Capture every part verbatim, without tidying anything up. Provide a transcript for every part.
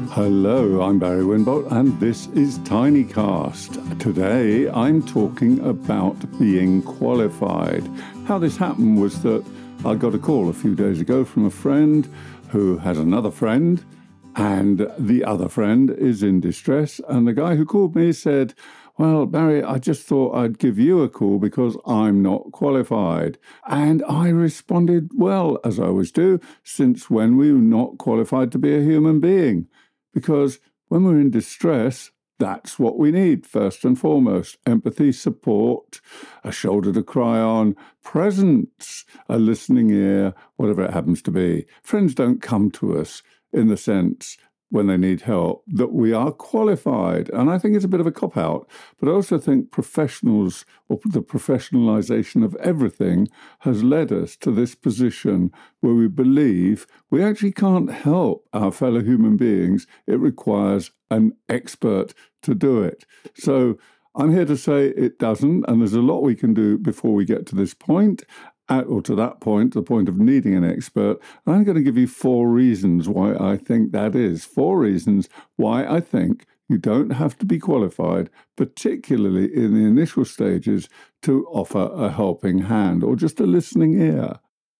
Hello, I'm Barry Winbolt, and this is TinyCast. Today, I'm talking about being qualified. How this happened was that I got a call a few days ago from a friend who has another friend, and the other friend is in distress. And the guy who called me said, well, Barry, I just thought I'd give you a call because I'm not qualified. And I responded, well, as I always do, since when were you not qualified to be a human being? Because when we're in distress, that's what we need, first and foremost. Empathy, support, a shoulder to cry on, presence, a listening ear, whatever it happens to be. Friends don't come to us in the sense when they need help, that we are qualified. And I think it's a bit of a cop-out, but I also think professionals, or the professionalization of everything, has led us to this position where we believe we actually can't help our fellow human beings. It requires an expert to do it. So I'm here to say it doesn't, and there's a lot we can do before we get to this point. At, or to that point, the point of needing an expert. And I'm going to give you four reasons why I think that is. Four reasons why I think you don't have to be qualified, particularly in the initial stages, to offer a helping hand or just a listening ear.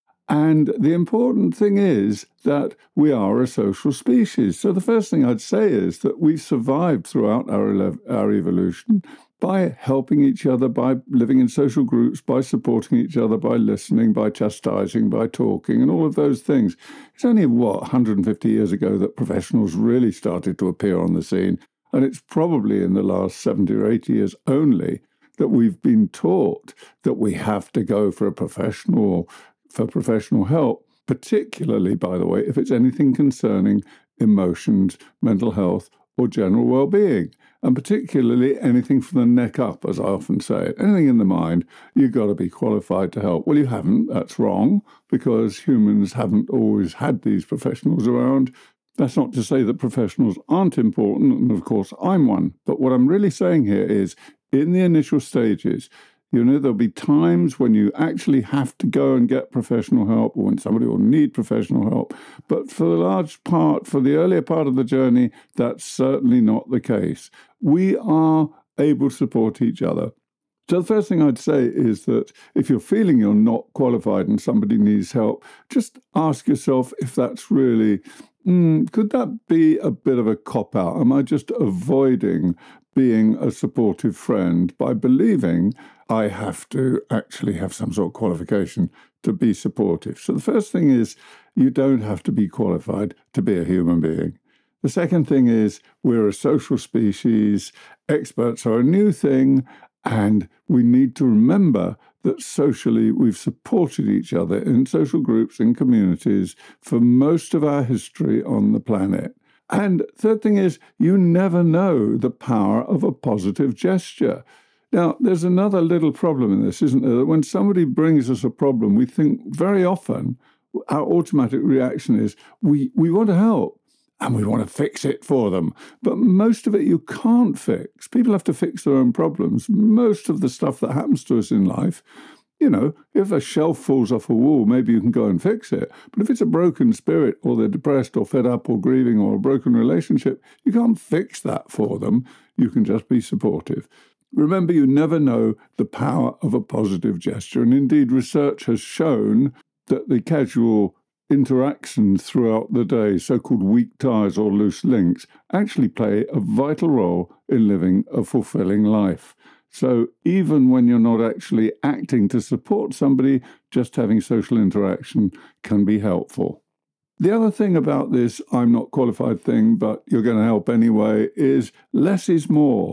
And the important thing is that we are a social species. So the first thing I'd say is that we've survived throughout our, our evolution by helping each other, by living in social groups, by supporting each other, by listening, by chastising, by talking, and all of those things. It's only, what, one hundred fifty years ago that professionals really started to appear on the scene, and it's probably in the last seventy or eighty years only that we've been taught that we have to go for a professional, for professional help, particularly, by the way, if it's anything concerning emotions, mental health, or general well-being. And particularly anything from the neck up, as I often say. Anything in the mind, you've got to be qualified to help. Well, you haven't. That's wrong, because humans haven't always had these professionals around. That's not to say that professionals aren't important, and of course I'm one. But what I'm really saying here is, in the initial stages, you know, there'll be times when you actually have to go and get professional help, or when somebody will need professional help. But for the large part, for the earlier part of the journey, that's certainly not the case. We are able to support each other. So the first thing I'd say is that if you're feeling you're not qualified and somebody needs help, just ask yourself if that's really, mm, could that be a bit of a cop-out? Am I just avoiding being a supportive friend by believing I have to actually have some sort of qualification to be supportive? So the first thing is you don't have to be qualified to be a human being. The second thing is we're a social species. Experts are a new thing, and we need to remember that socially we've supported each other in social groups, in communities, for most of our history on the planet. And third thing is you never know the power of a positive gesture. Now, there's another little problem in this, isn't there? That when somebody brings us a problem, we think very often our automatic reaction is we, we want to help and we want to fix it for them. But most of it you can't fix. People have to fix their own problems. Most of the stuff that happens to us in life, you know, if a shelf falls off a wall, maybe you can go and fix it. But if it's a broken spirit, or they're depressed or fed up or grieving, or a broken relationship, you can't fix that for them. You can just be supportive. Remember, you never know the power of a positive gesture. And indeed, research has shown that the casual interactions throughout the day, so-called weak ties or loose links, actually play a vital role in living a fulfilling life. So even when you're not actually acting to support somebody, just having social interaction can be helpful. The other thing about this I'm not qualified thing, but you're going to help anyway, is less is more.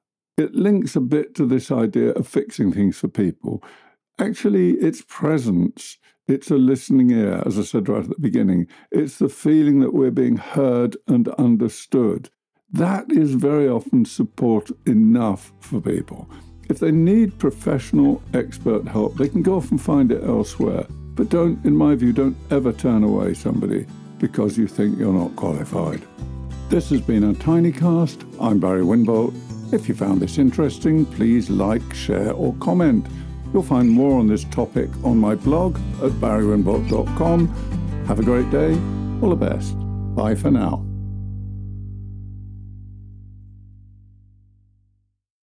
It links a bit to this idea of fixing things for people. Actually, it's presence. It's a listening ear, as I said right at the beginning. It's the feeling that we're being heard and understood. That is very often support enough for people. If they need professional expert help, they can go off and find it elsewhere. But don't, in my view, don't ever turn away somebody because you think you're not qualified. This has been a TinyCast. I'm Barry Winbolt. If you found this interesting, please like, share, or comment. You'll find more on this topic on my blog at barry winbolt dot com. Have a great day. All the best. Bye for now.